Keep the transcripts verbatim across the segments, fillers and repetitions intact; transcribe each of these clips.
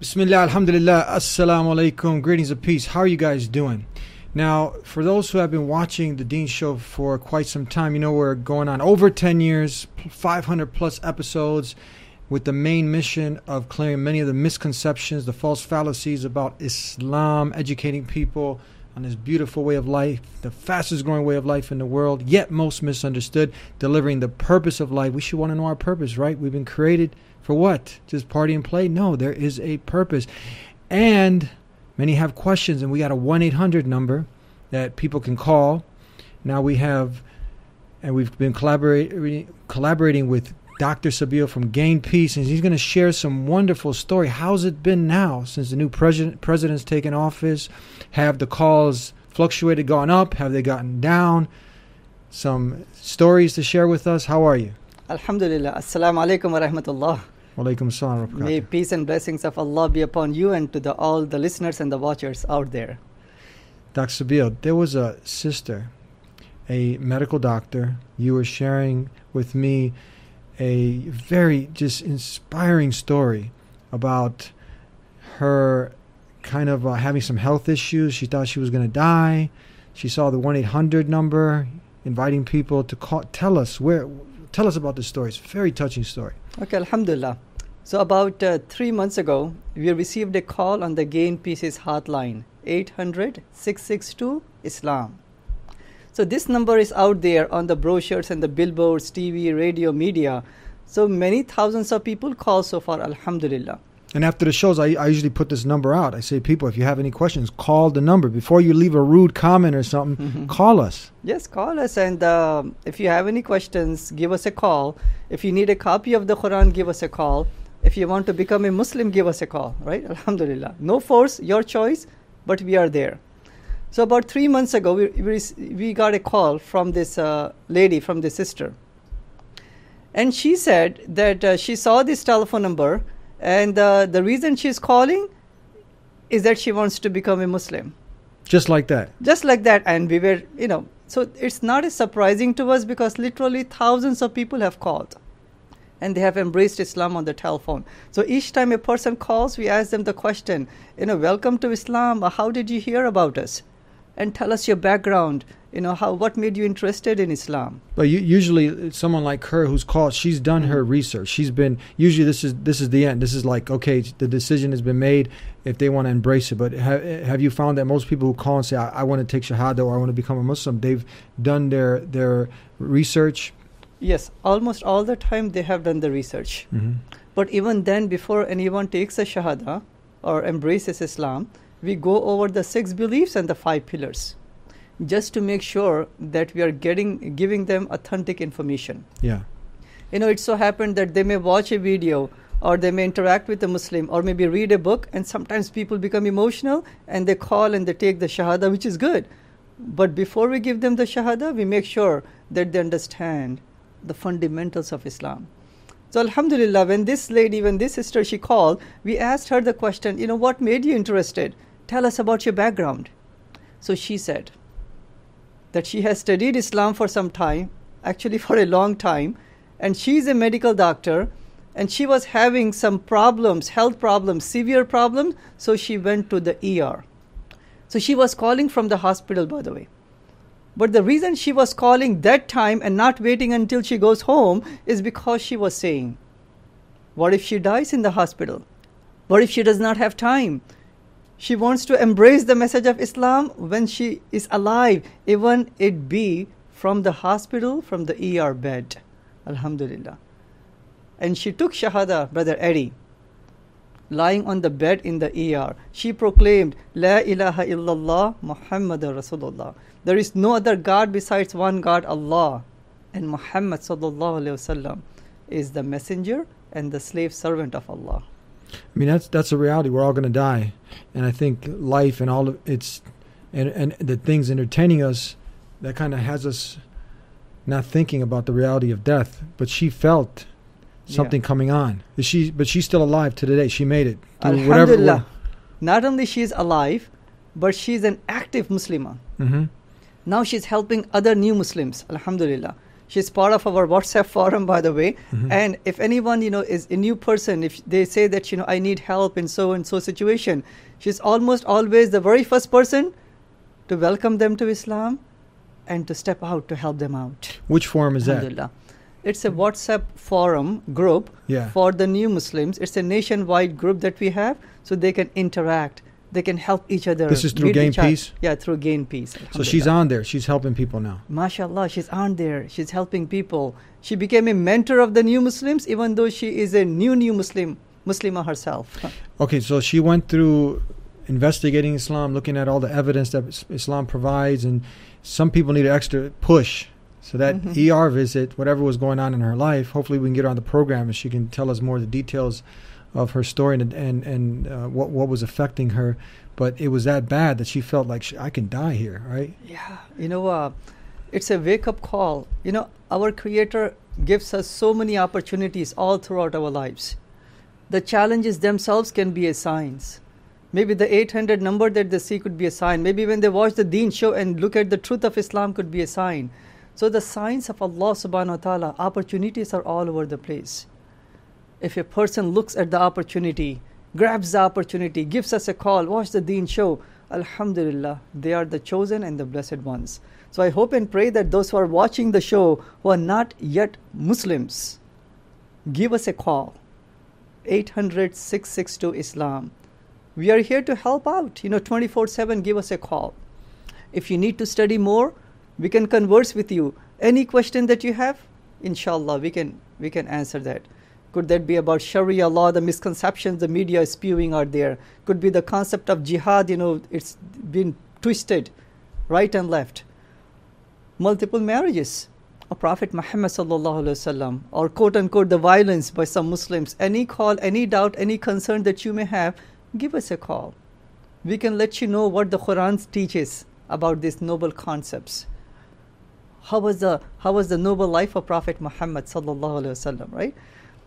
Bismillah, alhamdulillah, assalamu alaikum, greetings of peace. How are you guys doing? Now, for those who have been watching the Deen Show for quite some time, you know we're going on over ten years, five hundred plus episodes, with the main mission of clearing many of the misconceptions, the false fallacies about Islam, educating people on this beautiful way of life, the fastest growing way of life in the world, yet most misunderstood, delivering the purpose of life. We should want to know our purpose, right? We've been created for what? Just party and play? No, there is a purpose. And many have questions, and we got a one eight hundred number that people can call. Now we have, and we've been collaborating collaborating with Doctor Sabeel from Gain Peace, and he's going to share some wonderful story. How's it been now since the new president president's taken office? Have the calls fluctuated, gone up? Have they gotten down? Some stories to share with us. How are you? Alhamdulillah. Assalamu alaikum wa rahmatullah. Walaikum assalam wa May barakatuh. peace and blessings of Allah be upon you and to the, all the listeners and the watchers out there. Doctor Sabeel, there was a sister, a medical doctor. You were sharing with me a very just inspiring story about her kind of uh, having some health issues. She thought she was going to die. She saw the one eight hundred number, inviting people to call. Tell us where. Tell us about this story. It's a very touching story. Okay, alhamdulillah. So about uh, three months ago, we received a call on the Gain Peace's hotline, eight hundred, six six two, Islam. So this number is out there on the brochures and the billboards, T V, radio, media. So many thousands of people call so far, alhamdulillah. And after the shows, I, I usually put this number out. I say, people, if you have any questions, call the number. Before you leave a rude comment or something, Mm-hmm. call us. Yes, call us, and uh, if you have any questions, give us a call. If you need a copy of the Quran, give us a call. If you want to become a Muslim, give us a call, right? Alhamdulillah. No force, your choice, but we are there. So about three months ago, we, we, we got a call from this uh, lady, from this sister. And she said that uh, she saw this telephone number, and uh, the reason she's calling is that she wants to become a Muslim. Just like that. Just like that. And we were, you know, so it's not as surprising to us because literally thousands of people have called and they have embraced Islam on the telephone. So each time a person calls, we ask them the question, you know, welcome to Islam. How did you hear about us? And tell us your background. You know, how what made you interested in Islam? But you, usually someone like her who's called, she's done her research. She's been, usually this is this is the end. This is like, okay, the decision has been made if they want to embrace it. But have, have you found that most people who call and say, I, I want to take Shahada or I want to become a Muslim, they've done their, their research? Yes, almost all the time they have done the research. Mm-hmm. But even then, before anyone takes a Shahada or embraces Islam, we go over the six beliefs and the five pillars, just to make sure that we are getting giving them authentic information. Yeah. You know, it so happened that they may watch a video or they may interact with a Muslim or maybe read a book, and sometimes people become emotional and they call and they take the Shahada, which is good. But before we give them the Shahada, we make sure that they understand the fundamentals of Islam. So alhamdulillah, when this lady, when this sister, she called, we asked her the question, you know, what made you interested? Tell us about your background. So she said that she has studied Islam for some time, actually for a long time, and she's a medical doctor, and she was having some problems, health problems, severe problems, so she went to the E R. So she was calling from the hospital, by the way. But the reason she was calling that time and not waiting until she goes home is because she was saying, what if she dies in the hospital? What if she does not have time? She wants to embrace the message of Islam when she is alive, even it be from the hospital, from the E R bed. Alhamdulillah. And she took Shahada, Brother Eddie, lying on the bed in the E R. She proclaimed, La ilaha illallah Muhammadur Rasulullah. There is no other God besides one God, Allah. And Muhammad sallallahu alayhi wasallam is the messenger and the slave servant of Allah. I mean, that's that's a reality. We're all going to die. And I think life and all of its, and, and the things entertaining us, that kind of has us not thinking about the reality of death. But she felt something yeah. coming on. Is she? But she's still alive to today. She made it. Alhamdulillah. Whatever, not only she's alive, but she's an active Muslimah. Mm-hmm. Now she's helping other new Muslims. Alhamdulillah. She's part of our WhatsApp forum, by the way. Mhm. And if anyone, you know, is a new person, if they say that, you know, I need help in so and so situation, she's almost always the very first person to welcome them to Islam and to step out to help them out. Which forum is that? Alhamdulillah. It's a WhatsApp forum group Yeah. for the new Muslims. It's a nationwide group that we have, so they can interact. They can help each other. This is through meet Gain each other. Peace? Yeah, through Gain Peace. So she's Alhamdulillah. on there. She's helping people now. MashaAllah, she's on there. She's helping people. She became a mentor of the new Muslims, even though she is a new, new Muslim, Muslimah herself. Okay, so she went through investigating Islam, looking at all the evidence that is- Islam provides, and some people need an extra push. So that Mhm. E R visit, whatever was going on in her life, hopefully we can get her on the program and she can tell us more of the details of her story and and, and uh, what what was affecting her. But it was that bad that she felt like she, I can die here, right? Yeah, you know, uh, it's a wake-up call. You know, our Creator gives us so many opportunities all throughout our lives. The challenges themselves can be a signs. Maybe the eight hundred number that they see could be a sign. Maybe when they watch the Deen show and look at the truth of Islam could be a sign. So the signs of Allah subhanahu wa ta'ala, opportunities are all over the place. If a person looks at the opportunity, grabs the opportunity, gives us a call, watch the Deen show, Alhamdulillah, they are the chosen and the blessed ones. So I hope and pray that those who are watching the show who are not yet Muslims, give us a call, eight hundred, six six two, Islam. We are here to help out, you know, twenty-four seven, give us a call. If you need to study more, we can converse with you. Any question that you have, inshallah, we can we can answer that. Could that be about Sharia law, the misconceptions the media is spewing out there? Could be the concept of jihad, you know, it's been twisted right and left. Multiple marriages of Prophet Muhammad sallallahu alaihi wasallam, or quote unquote the violence by some Muslims. Any call, any doubt, any concern that you may have, give us a call. We can let you know what the Quran teaches about these noble concepts. How was the how was the noble life of Prophet Muhammad sallallahu alaihi wasallam, right?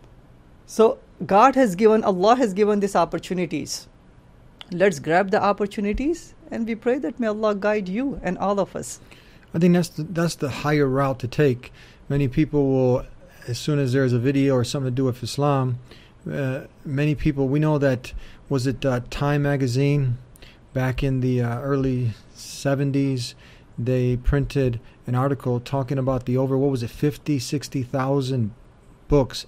So God has given, Allah has given these opportunities. Let's grab the opportunities, and we pray that may Allah guide you and all of us. I think that's the, that's the higher route to take. Many people will, as soon as there's a video or something to do with Islam, uh, many people, we know that, was it uh, Time magazine back in the uh, early seventies, they printed an article talking about the over, what was it, fifty, sixty thousand books,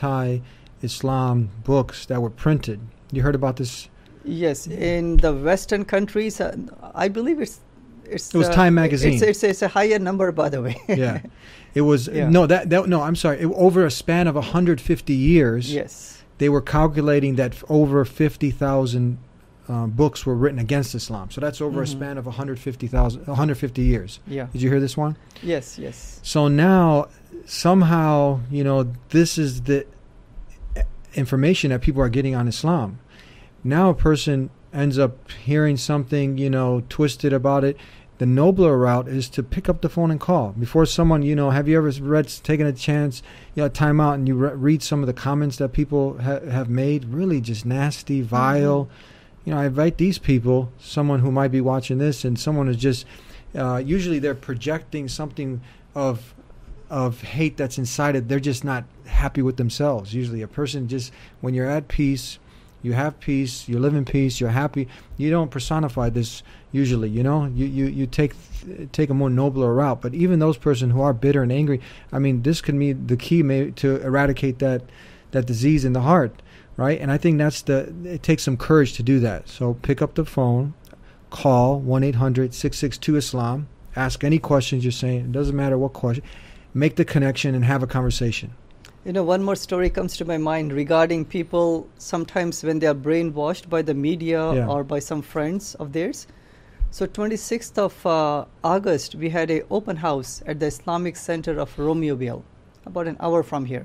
anti-Islam books that were printed. You heard about this? Yes, in the Western countries, uh, I believe it's it's. It was uh, Time magazine. It's, it's it's a higher number, by the way. Yeah, it was Yeah. no that that no. I'm sorry. It, over a span of one hundred fifty years, Yes. they were calculating that f- over fifty thousand uh, books were written against Islam. So that's over a Mhm. span of one hundred fifty thousand, one hundred fifty years. Yeah. Did you hear this one? Yes. Yes. So now, somehow, you know, this is the uh, information that people are getting on Islam. Now a person ends up hearing something, you know, twisted about it. The nobler route is to pick up the phone and call. Before someone, you know, have you ever read, taken a chance, you know, time out and you re- read some of the comments that people ha- have made? Really just nasty, vile. Mm-hmm. You know, I invite these people, someone who might be watching this, and someone who's just, uh, usually they're projecting something of of hate that's inside it. They're just not happy with themselves. Usually a person just, when you're at peace, you have peace, you live in peace, you're happy, you don't personify this usually, you know, you, you, you take take a more nobler route. But even those persons who are bitter and angry, I mean, this could be the key may, to eradicate that that disease in the heart, right? And I think that's the, it takes some courage to do that. So pick up the phone, call one eight hundred, six six two, Islam, ask any questions you're saying, it doesn't matter what question, make the connection and have a conversation. You know, one more story comes to my mind regarding people sometimes when they are brainwashed by the media Yeah. or by some friends of theirs. So twenty-sixth of uh, August, we had a open house at the Islamic Center of Romeoville, about an hour from here.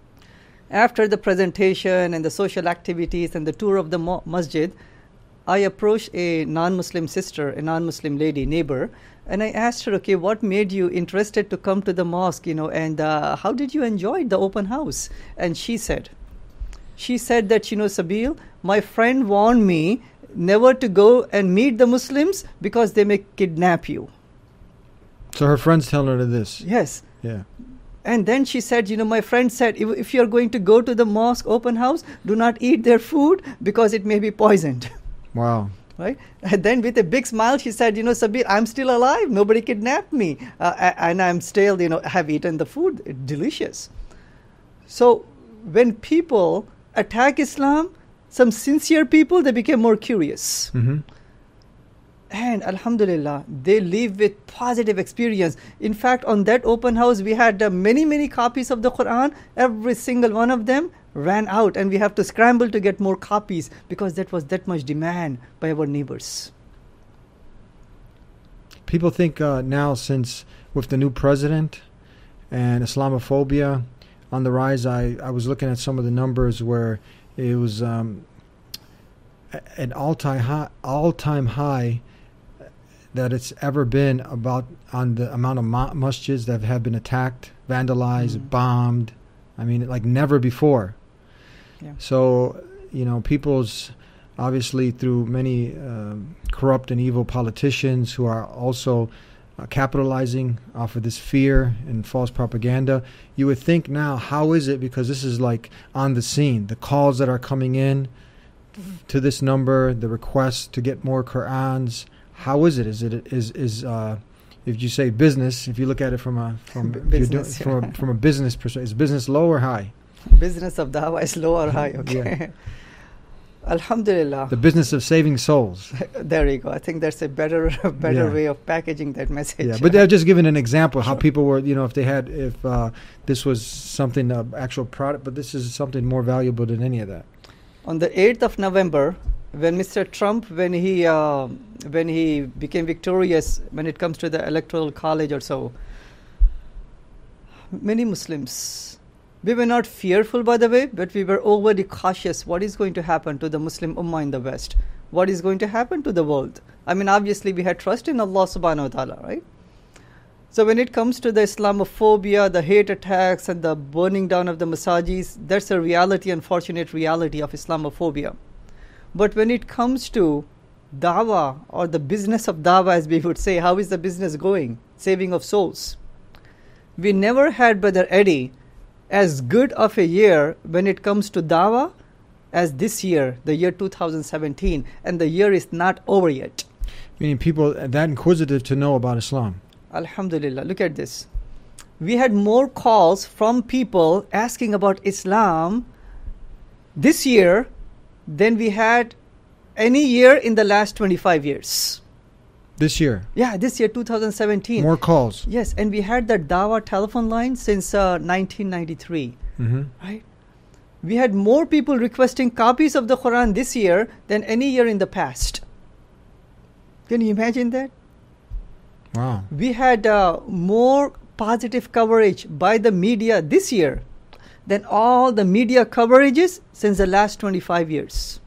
After the presentation and the social activities and the tour of the mo- masjid, I approached a non-Muslim sister, a non-Muslim lady, neighbor, and I asked her, okay, what made you interested to come to the mosque, you know, and uh, how did you enjoy the open house? And she said, she said that, you know, Sabil, my friend warned me never to go and meet the Muslims because they may kidnap you. So her friend's telling her this. Yes. Yeah. And then she said, you know, my friend said, if, if you're going to go to the mosque open house, do not eat their food because it may be poisoned. Wow. Right? And then with a big smile, she said, you know, Sabir, I'm still alive. Nobody kidnapped me. Uh, a- and I'm still, you know, have eaten the food. It's delicious. So when people attack Islam, some sincere people, they became more curious. Mm-hmm. And alhamdulillah, they live with positive experience. In fact, on that open house, we had uh, many, many copies of the Quran. Every single one of them ran out, and we have to scramble to get more copies because that was that much demand by our neighbors. People think uh, now, since with the new president and Islamophobia on the rise, I, I was looking at some of the numbers where it was um, an all-time high, all-time high that it's ever been about on the amount of ma- masjids that have been attacked, vandalized, mm. bombed. I mean, like never before. Yeah. So, you know, people's obviously through many um, corrupt and evil politicians who are also uh, capitalizing off of this fear and false propaganda. You would think now, how is it? Because this is like on the scene, the calls that are coming in to this number, the requests to get more Qur'ans. How is it? Is it is is uh, if you say business, if you look at it from a from B- if you're business, doing, from a, from a business perspective, is business low or high? Business of dawah is low or high. Okay. Yeah. Alhamdulillah. The business of saving souls. There you go. I think that's a better better Yeah. way of packaging that message. Yeah, but they're just giving an example how people were, you know, if they had, if uh, this was something, uh, actual product, but this is something more valuable than any of that. On the eighth of November, when Mister Trump, when he uh, when he became victorious when it comes to the electoral college or so, many Muslims, we were not fearful, by the way, but we were overly cautious. What is going to happen to the Muslim Ummah in the West? What is going to happen to the world? I mean, obviously, we had trust in Allah subhanahu wa ta'ala, right? So when it comes to the Islamophobia, the hate attacks, and the burning down of the masajis, that's a reality, unfortunate reality of Islamophobia. But when it comes to dawah, or the business of dawah, as we would say, how is the business going? Saving of souls. We never had, Brother Eddie, as good of a year when it comes to dawah as this year, the year two thousand seventeen, and the year is not over yet. Meaning people that inquisitive to know about Islam. Alhamdulillah, look at this. We had more calls from people asking about Islam this year than we had any year in the last twenty-five years. This year? Yeah, this year, two thousand seventeen. More calls. Yes, and we had that Dawah telephone line since uh, nineteen ninety-three. Mm-hmm. Right? We had more people requesting copies of the Quran this year than any year in the past. Can you imagine that? Wow. We had uh, more positive coverage by the media this year than all the media coverages since the last twenty-five years.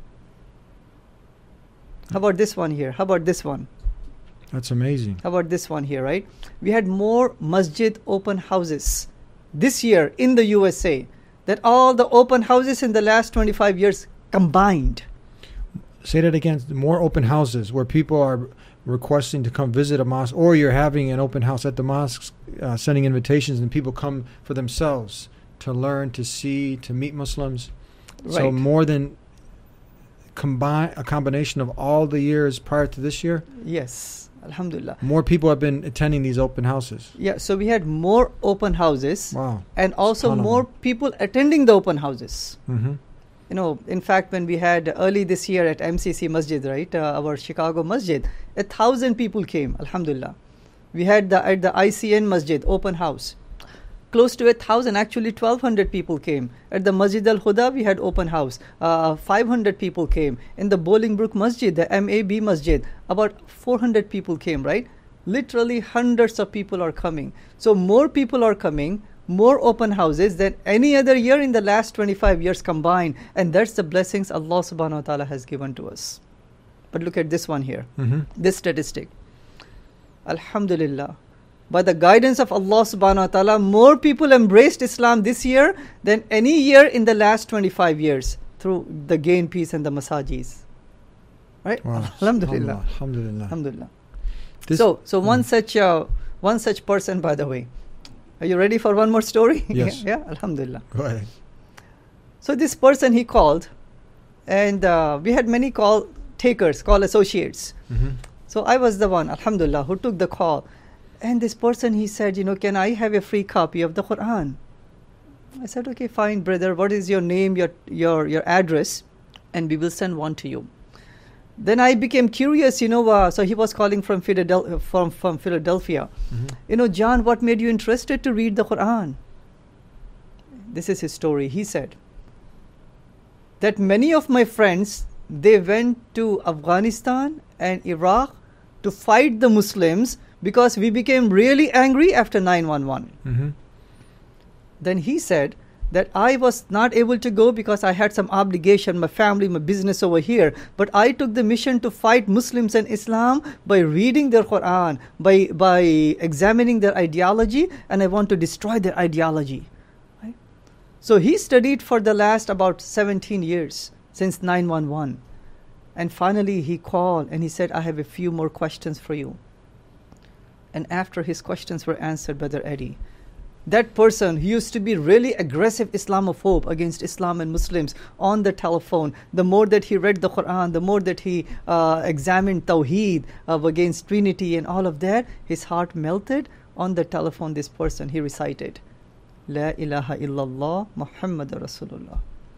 How about this one here? How about this one? That's amazing. How about this one here, right? We had more masjid open houses this year in the U S A than all the open houses in the last twenty-five years combined. Say that again. More open houses where people are requesting to come visit a mosque, or you're having an open house at the mosques, uh, sending invitations, and people come for themselves to learn, to see, to meet Muslims. Right. So more than combine a combination of all the years prior to this year. Yes. Alhamdulillah. More people have been attending these open houses. Yeah, so we had more open houses. Wow. And also more people attending the open houses. Mm-hmm. You know, in fact, when we had early this year at M C C Masjid, right, uh, our Chicago Masjid, a thousand people came, alhamdulillah. We had the at the I C N Masjid, open house. Close to a thousand, actually twelve hundred people came. At the Masjid Al-Huda, we had open house. Uh, five hundred people came. In the Bolingbrook Masjid, the M A B Masjid, about four hundred people came, right? Literally hundreds of people are coming. So more people are coming, more open houses than any other year in the last twenty-five years combined. And that's the blessings Allah subhanahu wa ta'ala has given to us. But look at this one here, mm-hmm. this statistic. Alhamdulillah. By the guidance of Allah subhanahu wa ta'ala, more people embraced Islam this year than any year in the last twenty-five years through the Gain Peace and the masajis. Right? Wow. Alhamdulillah. Alhamdulillah. Alhamdulillah. This So, so mm. one such uh, one such person, by the way, Are you ready for one more story? Yes. Yeah, alhamdulillah. Go ahead. So this person, he called, and uh, we had many call takers, call associates. Mm-hmm. So I was the one, alhamdulillah, who took the call. And this person, he said, you know, can I have a free copy of the Quran? I said, okay, fine, brother. What is your name, your your your address? And we will send one to you. Then I became curious, you know, uh, so he was calling from Philadelphia. From, from Philadelphia. Mm-hmm. You know, John, what made you interested to read the Quran? This is his story. He said that many of my friends, they went to Afghanistan and Iraq to fight the Muslims because we became really angry after nine one one. Mm-hmm. Then he said that I was not able to go because I had some obligation, my family, my business over here. But I took the mission to fight Muslims and Islam by reading their Quran, by, by examining their ideology, and I want to destroy their ideology. Right? So he studied for the last about seventeen years, since nine one one. And finally he called and he said, I have a few more questions for you. And after his questions were answered, Brother Eddie, that person who used to be really aggressive Islamophobe against Islam and Muslims on the telephone, the more that he read the Quran, the more that he uh, examined Tawheed uh, against Trinity and all of that, his heart melted. On the telephone, this person, he recited, La ilaha illallah Muhammad Rasulullah.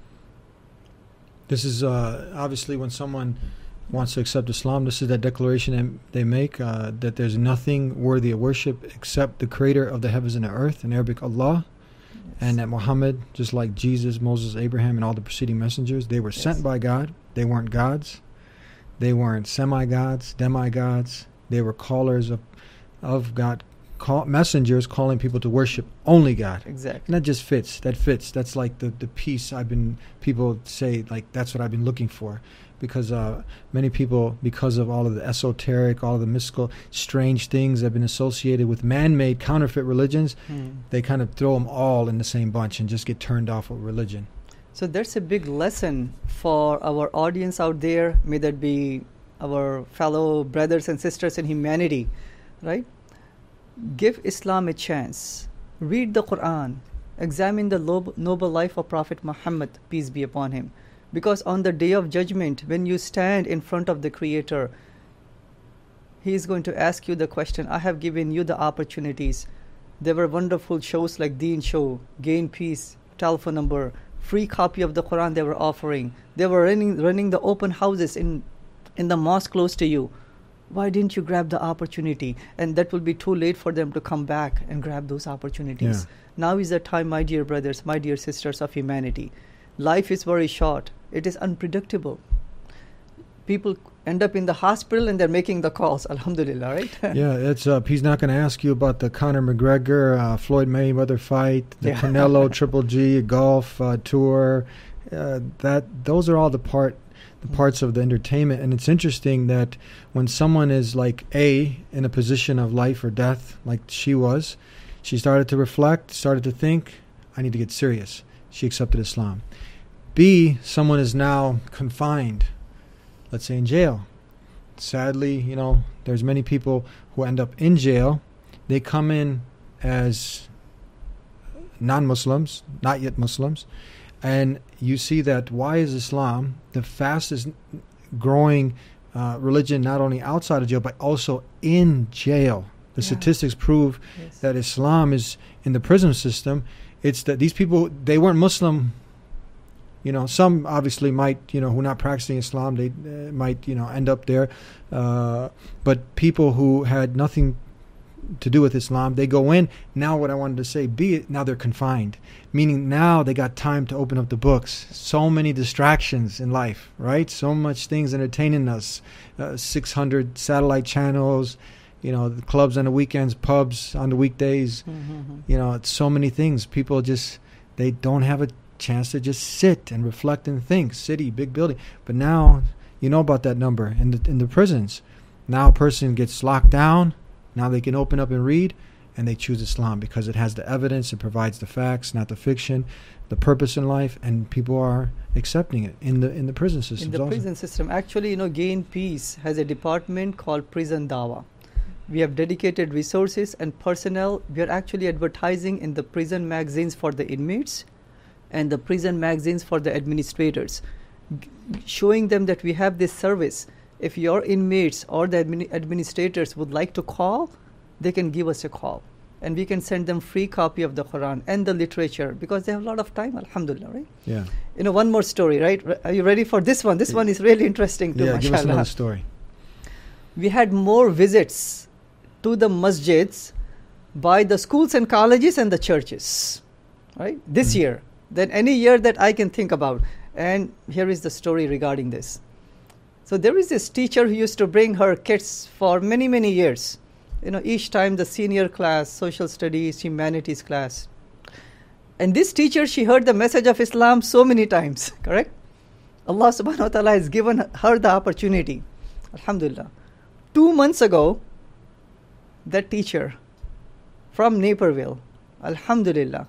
This is uh, obviously when someone wants to accept Islam, this is that declaration that they make, uh, that there's nothing worthy of worship except the creator of the heavens and the earth, in Arabic, Allah, yes. And that Muhammad, just like Jesus, Moses, Abraham, and all the preceding messengers, they were yes. sent by God. They weren't gods. They weren't semi-gods, demigods. They were callers of, of God, call, messengers calling people to worship only God. Exactly. And that just fits. That fits. That's like the, the peace I've been, people say, like, that's what I've been looking for. Because uh, many people, because of all of the esoteric, all of the mystical, strange things that have been associated with man-made counterfeit religions, mm. they kind of throw them all in the same bunch and just get turned off with religion. So that's a big lesson for our audience out there, may that be our fellow brothers and sisters in humanity, right? Give Islam a chance. Read the Quran. Examine the lob- noble life of Prophet Muhammad, peace be upon him. Because on the day of judgment, when you stand in front of the Creator, He is going to ask you the question, I have given you the opportunities. There were wonderful shows like Deen Show, Gain Peace, telephone number, free copy of the Quran they were offering. They were running running the open houses in, in the mosque close to you. Why didn't you grab the opportunity? And that will be too late for them to come back and grab those opportunities. Yeah. Now is the time, my dear brothers, my dear sisters of humanity. Life is very short. It is unpredictable. People end up in the hospital and they're making the calls. Alhamdulillah, right? Yeah, it's uh, he's not going to ask you about the Conor McGregor, uh, Floyd Mayweather fight, the yeah. Canelo Triple G golf uh, tour. Uh, that those are all the part the parts of the entertainment. And it's interesting that when someone is like A, in a position of life or death, like she was, she started to reflect, started to think, I need to get serious. She accepted Islam. B, someone is now confined, let's say in jail. Sadly, you know, there's many people who end up in jail. They come in as non-Muslims, not yet Muslims. And you see that why is Islam the fastest growing uh, religion, not only outside of jail, but also in jail? The yeah. statistics prove yes. that Islam is in the prison system. It's that these people, they weren't Muslim. You know, some obviously might, you know, who are not practicing Islam, they uh, might, you know, end up there. Uh, but people who had nothing to do with Islam, they go in. Now what I wanted to say, be it, now they're confined. Meaning now they got time to open up the books. So many distractions in life, right? So much things entertaining us. Uh, six hundred satellite channels, you know, the clubs on the weekends, pubs on the weekdays. Mm-hmm. You know, it's so many things. People just, they don't have a chance to just sit and reflect and think. City, big building. But now, you know about that number in the, in the prisons. Now a person gets locked down. Now they can open up and read, and they choose Islam because it has the evidence, it provides the facts, not the fiction, the purpose in life, and people are accepting it in the in the prison system. In the also. prison system, actually, you know, Gain Peace has a department called Prison Dawah. We have dedicated resources and personnel. We are actually advertising in the prison magazines for the inmates and the prison magazines for the administrators, g- showing them that we have this service. If your inmates or the admini- administrators would like to call, they can give us a call. And we can send them free copy of the Quran and the literature because they have a lot of time, alhamdulillah, right? Yeah. You know, one more story, right? Re- Are you ready for this one? This Yeah. one is really interesting too, Yeah, give us mashallah. another story. We had more visits to the masjids by the schools and colleges and the churches, right? This Mhm. year than any year that I can think about. And here is the story regarding this. So there is this teacher who used to bring her kids for many, many years. You know, each time the senior class, social studies, humanities class. And this teacher, she heard the message of Islam so many times, correct? Allah subhanahu wa ta'ala has given her the opportunity. Alhamdulillah. Two months ago, that teacher from Naperville, alhamdulillah,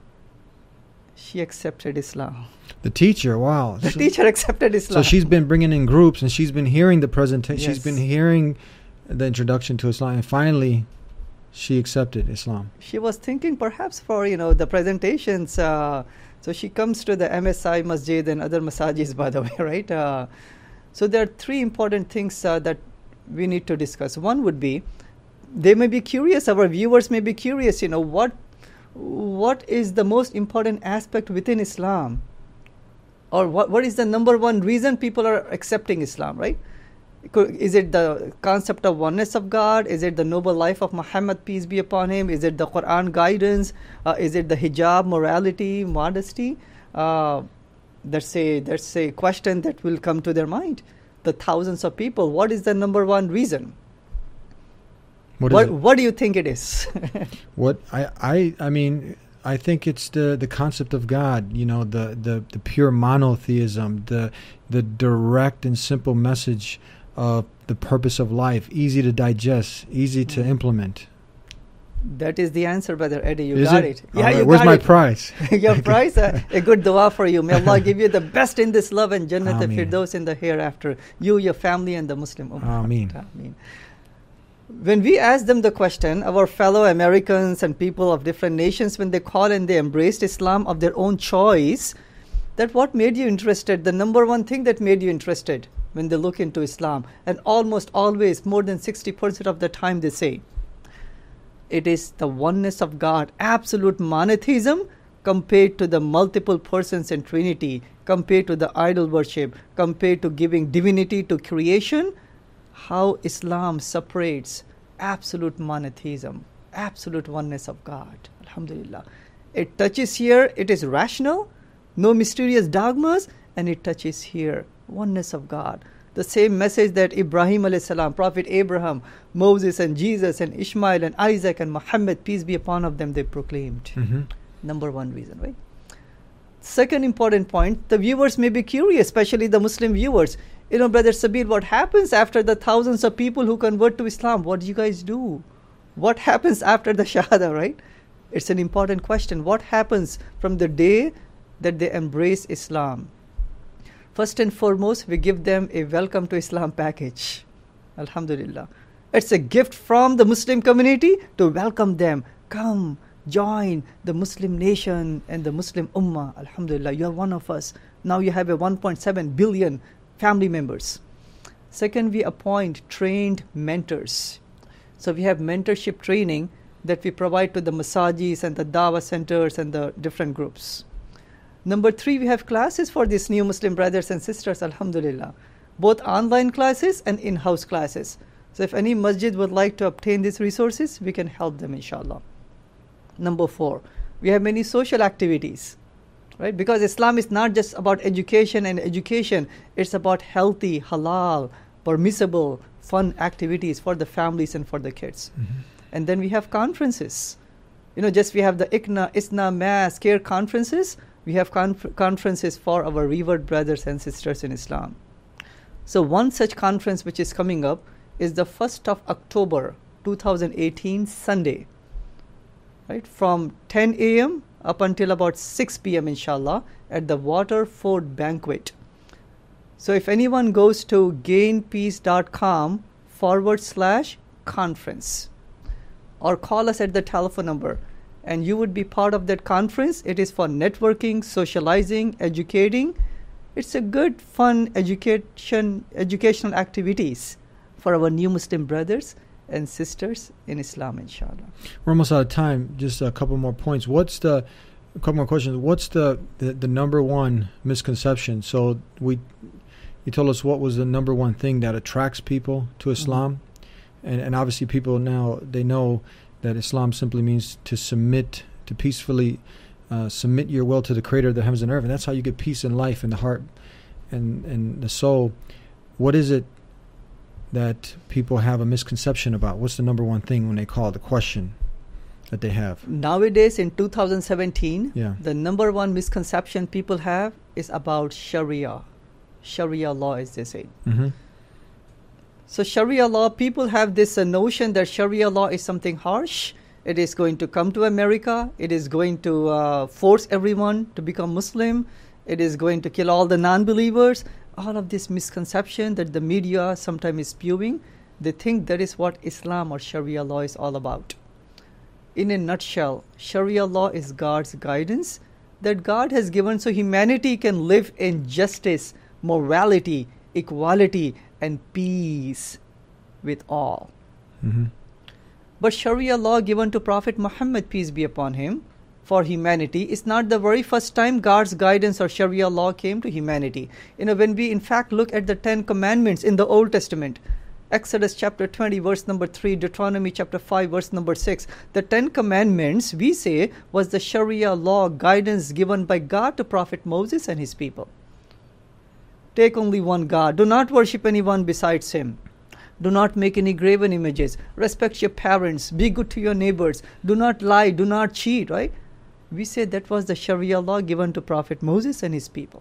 she accepted Islam. The teacher, wow. The So- teacher accepted Islam. So she's been bringing in groups, and she's been hearing the presentation. She's Yes. been hearing the introduction to Islam, and finally, she accepted Islam. she was thinking perhaps for, you know, the presentations. Uh, so she comes to the M S I Masjid and other masajis, by the way, right? Uh, so there are three important things uh, that we need to discuss. One would be, they may be curious, our viewers may be curious, you know, what what is the most important aspect within Islam? Or what, what is the number one reason people are accepting Islam, right? Co- Is it the concept of oneness of God? Is it the noble life of Muhammad, peace be upon him? Is it the Quran guidance? Uh, is it the hijab, morality, modesty? Uh, that's a that's a question that will come to their mind. The thousands of people. What is the number one reason? What is What it? What do you think it is? What I, I I mean, I think it's the, the concept of God. You know, the, the, the pure monotheism, the the direct and simple message of the purpose of life, easy to digest, easy to Mm. implement. That is the answer, Brother Eddie. You Is got it? it. All right, where's got my it. prize? Your prize, uh, a good dua for you. May Allah give you the best in this love and Jannat Ameen. al-Firdaus in the hereafter. You, your family, and the Muslim Ummah. Ameen. Ameen. When we ask them the question, our fellow Americans and people of different nations, when they call and they embraced Islam of their own choice, that what made you interested? The number one thing that made you interested when they look into Islam, and almost always, more than sixty percent of the time they say, it is the oneness of God, absolute monotheism compared to the multiple persons in Trinity, compared to the idol worship, compared to giving divinity to creation, how Islam separates absolute monotheism, absolute oneness of God. Alhamdulillah. It touches here, it is rational, no mysterious dogmas, and it touches here, oneness of God. The same message that Ibrahim alayhi salam, Prophet Abraham, Moses and Jesus and Ishmael and Isaac and Muhammad, peace be upon of them, they proclaimed. Mm-hmm. Number one reason, right? Second important point, the viewers may be curious, especially the Muslim viewers. You know, Brother Sabir, what happens after the thousands of people who convert to Islam? What do you guys do? What happens after the Shahada, right? It's an important question. What happens from the day that they embrace Islam? First and foremost, we give them a welcome to Islam package. Alhamdulillah. It's a gift from the Muslim community to welcome them. Come, join the Muslim nation and the Muslim Ummah. Alhamdulillah, you are one of us. Now you have a one point seven billion family members. Second, we appoint trained mentors. So we have mentorship training that we provide to the masajis and the dawah centers and the different groups. Number three, we have classes for these new Muslim brothers and sisters, alhamdulillah. Both online classes and in-house classes. So if any masjid would like to obtain these resources, we can help them, inshallah. Number four, we have many social activities, right? Because Islam is not just about education and education. It's about healthy, halal, permissible, fun activities for the families and for the kids. Mm-hmm. And then we have conferences. You know, just we have the ICNA, ISNA, MAS, CARE conferences. We have conf- conferences for our revered brothers and sisters in Islam. So one such conference which is coming up is the first of October twenty eighteen, Sunday. Right, from ten a.m. up until about six p.m. inshallah at the Waterford Banquet. So if anyone goes to gainpeace.com forward slash conference, or call us at the telephone number, and you would be part of that conference. It is for networking, socializing, educating. It's a good, fun education, educational activities for our new Muslim brothers and sisters in Islam, inshallah. We're almost out of time. Just a couple more points. What's the, a couple more questions. What's the, the, the number one misconception? So we, you told us what was the number one thing that attracts people to Islam. Mm-hmm. And, and obviously people now, they know that Islam simply means to submit, to peacefully uh, submit your will to the Creator of the heavens and earth. And that's how you get peace in life, in the heart and, and the soul. What is it that people have a misconception about? What's the number one thing when they call the question that they have? Nowadays, in two thousand seventeen, yeah. the number one misconception people have is about Sharia. Sharia law, as they say. Mm-hmm. So Sharia law, people have this uh, notion that Sharia law is something harsh. It is going to come to America. It is going to uh, force everyone to become Muslim. It is going to kill all the non-believers. All of this misconception that the media sometimes is spewing, they think that is what Islam or Sharia law is all about. In a nutshell, Sharia law is God's guidance that God has given so humanity can live in justice, morality, equality, and peace with all. Mm-hmm. But Sharia law given to Prophet Muhammad, peace be upon him, for humanity is not the very first time God's guidance or Sharia law came to humanity. You know, when we in fact look at the Ten Commandments in the Old Testament, Exodus chapter twenty, verse number three, Deuteronomy chapter five, verse number six, the Ten Commandments, we say, was the Sharia law guidance given by God to Prophet Moses and his people. Take only one God. Do not worship anyone besides him. Do not make any graven images. Respect your parents. Be good to your neighbors. Do not lie. Do not cheat, right? We say that was the Sharia law given to Prophet Moses and his people.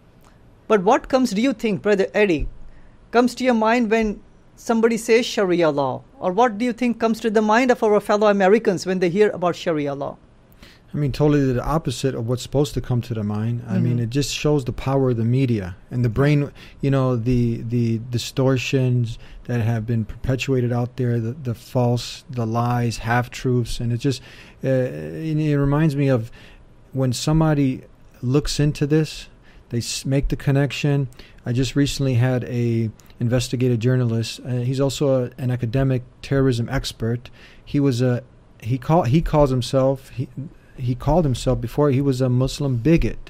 But what comes, do you think, Brother Eddie, comes to your mind when somebody says Sharia law? Or what do you think comes to the mind of our fellow Americans when they hear about Sharia law? I mean, totally the opposite of what's supposed to come to the mind. Mm-hmm. I mean, it just shows the power of the media and the brain, you know, the the distortions that have been perpetuated out there, the, the false, the lies, half-truths. And it just, uh, it, it reminds me of when somebody looks into this, they s- make the connection. I just recently had a investigative journalist. Uh, he's also a, an academic terrorism expert. He was a, he call, he calls himself, he, He called himself before he was a Muslim bigot.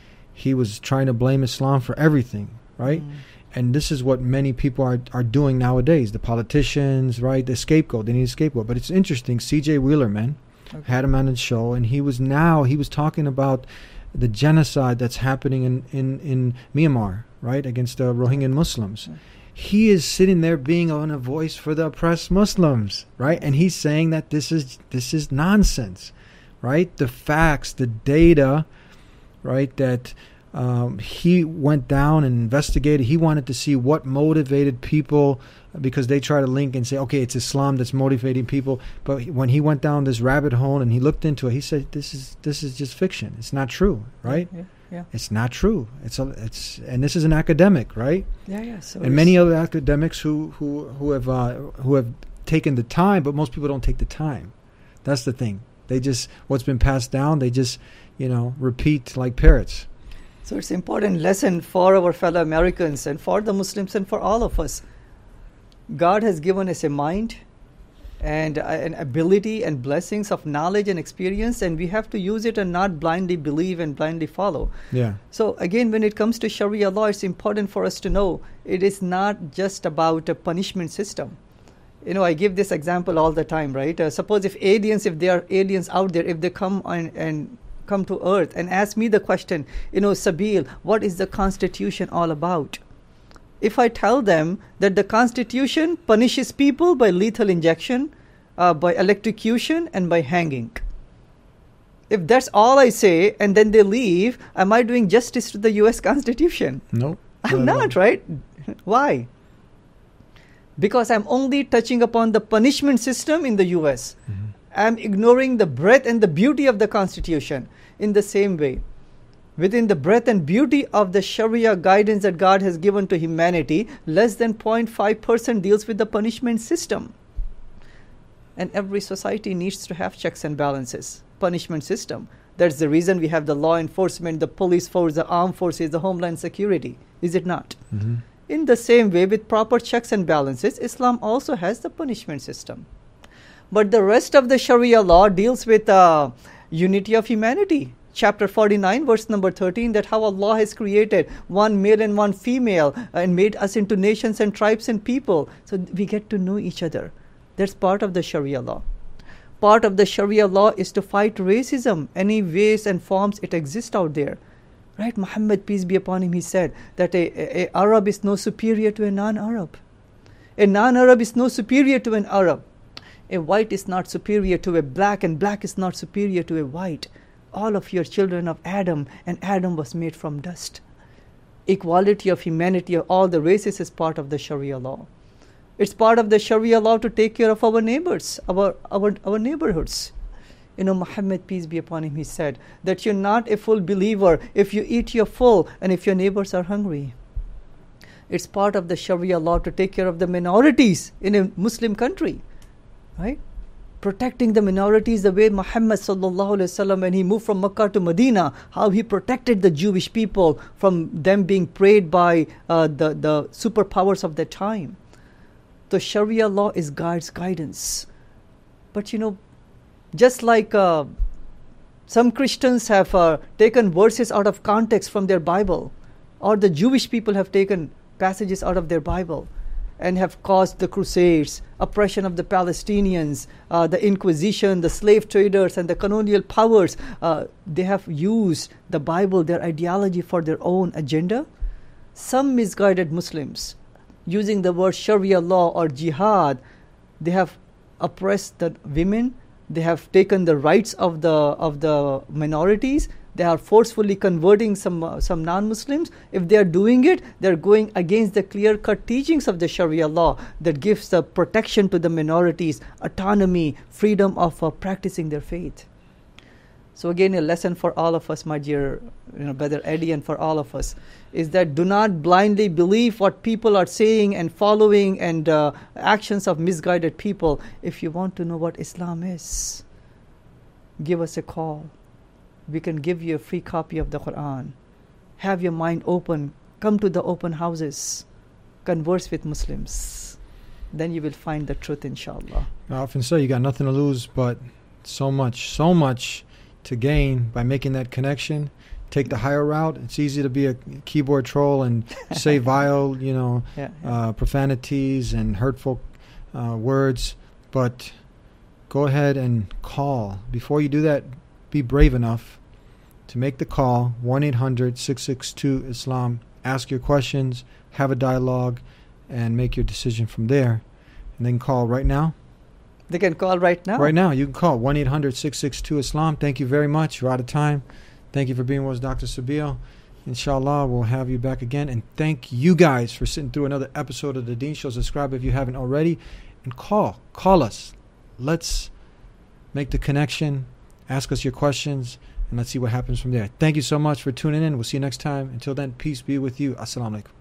He was trying to blame Islam for everything, right? Mm. And this is what many people are, are doing nowadays. The politicians, right? The scapegoat. They need a scapegoat. But it's interesting. C J Wheeler, man, okay. had him on his show, and he was now, he was talking about the genocide that's happening in, in, in Myanmar, right? Against the Rohingya Muslims. Okay. He is sitting there being on a voice for the oppressed Muslims, right? And he's saying that this is this is nonsense. Right, the facts, the data, right, that um, he went down and investigated. He wanted to see what motivated people, because they try to link and say, okay, it's Islam that's motivating people. But when he went down this rabbit hole and he looked into it, he said, "This is this is just fiction. It's not true, right? Yeah, yeah. It's not true. It's a, it's and this is an academic, right? Yeah, yeah. So and many other academics who who who have uh, who have taken the time, but most people don't take the time. That's the thing. They just, what's been passed down, they just, you know, repeat like parrots. So it's an important lesson for our fellow Americans and for the Muslims and for all of us. God has given us a mind and uh, an ability and blessings of knowledge and experience, and we have to use it and not blindly believe and blindly follow. Yeah. So again, when it comes to Sharia law, it's important for us to know it is not just about a punishment system. You know, I give this example all the time, right? Uh, suppose if aliens, if there are aliens out there, if they come on and come to Earth and ask me the question, you know, Sabil, what is the Constitution all about? If I tell them that the Constitution punishes people by lethal injection, uh, by electrocution, and by hanging. If that's all I say and then they leave, am I doing justice to the U S Constitution? No. I'm not, right? Why? Because I'm only touching upon the punishment system in the U S. Mm-hmm. I'm ignoring the breadth and the beauty of the Constitution. In the same way, within the breadth and beauty of the Sharia guidance that God has given to humanity, less than zero point five percent deals with the punishment system. And every society needs to have checks and balances, punishment system. That's the reason we have the law enforcement, the police force, the armed forces, the homeland security. Is it not? Mm-hmm. In the same way, with proper checks and balances, Islam also has the punishment system. But the rest of the Sharia law deals with uh, unity of humanity. Chapter forty-nine, verse number thirteen, that how Allah has created one male and one female and made us into nations and tribes and people. So we get to know each other. That's part of the Sharia law. Part of the Sharia law is to fight racism, any ways and forms it exists out there. Right? Muhammad, peace be upon him, he said that a, a, a Arab is no superior to a non-Arab. A non-Arab is no superior to an Arab. A white is not superior to a black, and black is not superior to a white. All of you are children of Adam, and Adam was made from dust. Equality of humanity of all the races is part of the Sharia law. It's part of the Sharia law to take care of our neighbors, our, our, our neighborhoods. You know, Muhammad, peace be upon him, he said that you're not a full believer if you eat your full and if your neighbors are hungry. It's part of the Sharia law to take care of the minorities in a Muslim country, right? Protecting the minorities the way Muhammad sallallahu alaihi wasallam, when he moved from Makkah to Medina, how he protected the Jewish people from them being preyed by uh, the, the superpowers of the time. The Sharia law is God's guidance. But you know, just like uh, some Christians have uh, taken verses out of context from their Bible, or the Jewish people have taken passages out of their Bible and have caused the Crusades, oppression of the Palestinians, uh, the Inquisition, the slave traders, and the colonial powers. Uh, they have used the Bible, their ideology, for their own agenda. Some misguided Muslims, using the word Sharia law or jihad, they have oppressed the women. They have taken the rights of the of the minorities. They are forcefully converting some uh, some non-Muslims. If they are doing it, they are going against the clear-cut teachings of the Sharia law that gives the protection to the minorities, autonomy, freedom of uh, practicing their faith. So again, a lesson for all of us, my dear, you know, brother Eddie, and for all of us, is that do not blindly believe what people are saying and following and uh, actions of misguided people. If you want to know what Islam is, give us a call. We can give you a free copy of the Quran. Have your mind open. Come to the open houses. Converse with Muslims. Then you will find the truth, inshallah. I often say you got nothing to lose, but so much, so much to gain by making that connection. Take the higher route. It's easy to be a keyboard troll and say vile, you know, yeah, yeah. Uh, profanities and hurtful uh, words. But go ahead and call. Before you do that, be brave enough to make the call, one eight hundred six six two Islam. Ask your questions, have a dialogue, and make your decision from there. And then call right now. They can call right now? Right now. You can call one eight hundred six six two Islam. Thank you very much. You're out of time. Thank you for being with us, Doctor Sabeel. Inshallah, we'll have you back again. And thank you guys for sitting through another episode of The Deen Show. Subscribe if you haven't already. And call. Call us. Let's make the connection. Ask us your questions. And let's see what happens from there. Thank you so much for tuning in. We'll see you next time. Until then, peace be with you. Assalamu alaikum.